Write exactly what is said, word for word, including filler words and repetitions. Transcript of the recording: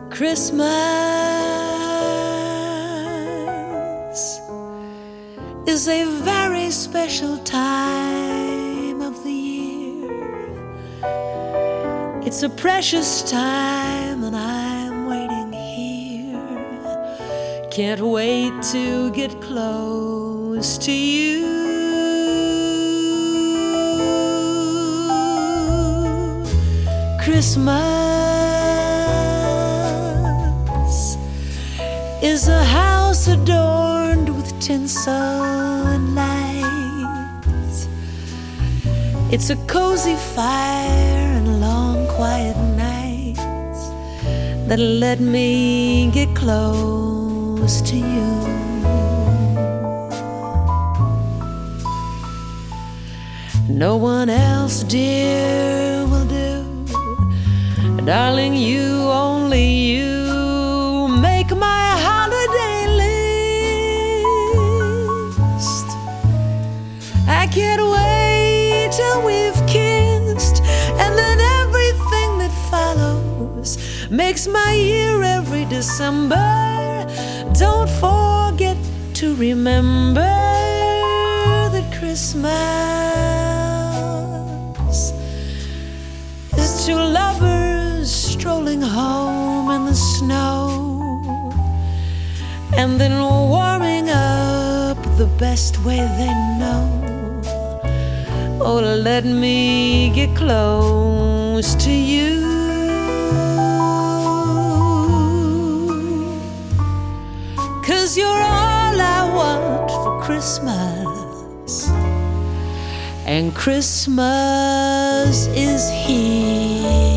Christmas is a very special time of the year. It's a precious time and I'm waiting here. Can't wait to get close to you. Christmas is a house adorned with tinsel and lights. It's a cozy fire and long quiet nights that let me get close to you. No one else, dear, will do. Darling, you, only you, make my holiday list. I can't wait till we've kissed, and then everything that follows makes my year every December. Don't forget to remember that Christmas is two lovers strolling home in the snow, and then warming up the best way they know. Oh, let me get close to you, 'cause you're all I want for Christmas, and Christmas is here.